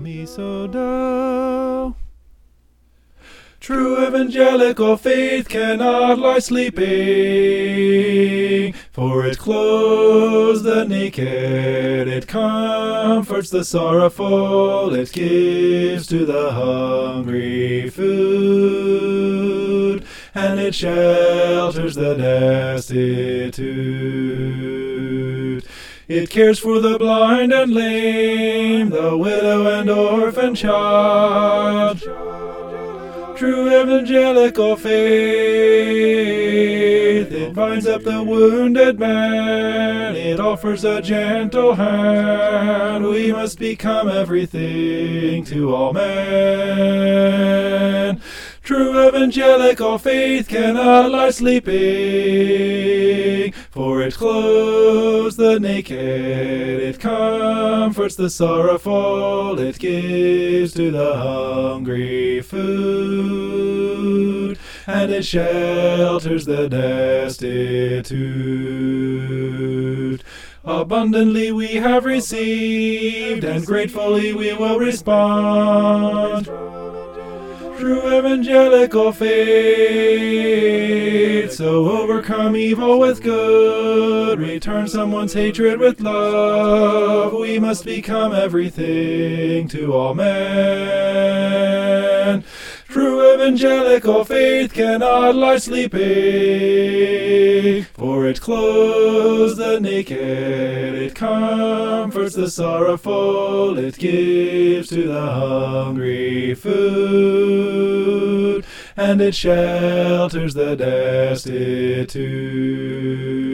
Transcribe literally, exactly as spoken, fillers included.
miso dough. True evangelical faith cannot lie sleeping, for it clothes the naked, it comforts the sorrowful, it gives to the hungry food, and it shelters the destitute. It cares for the blind and lame, the widow and orphan child. True evangelical faith, it binds up the wounded man, it offers a gentle hand. We must become everything to all men. True evangelical faith cannot lie sleeping, for it clothes the naked, it comforts the sorrowful, it gives to the hungry food, and it shelters the destitute. Abundantly we have received, and gratefully we will respond. True evangelical faith, so overcome evil with good, return someone's hatred with love. We must become everything to all men. True evangelical faith cannot lie sleeping, for it clothes the naked, it comforts the sorrowful, it gives to the hungry food, and it shelters the destitute.